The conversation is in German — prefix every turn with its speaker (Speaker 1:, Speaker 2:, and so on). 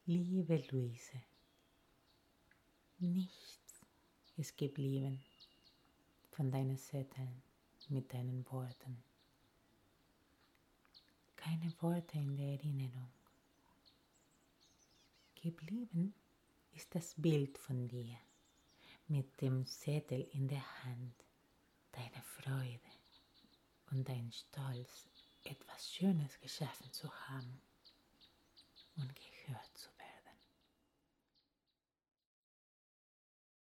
Speaker 1: Liebe Luise, nichts ist geblieben von deinen Zetteln mit deinen Worten. Keine Worte in der Erinnerung. Geblieben ist das Bild von dir mit dem Zettel in der Hand, deine Freude und dein Stolz, etwas Schönes geschaffen zu haben und gehört zu werden.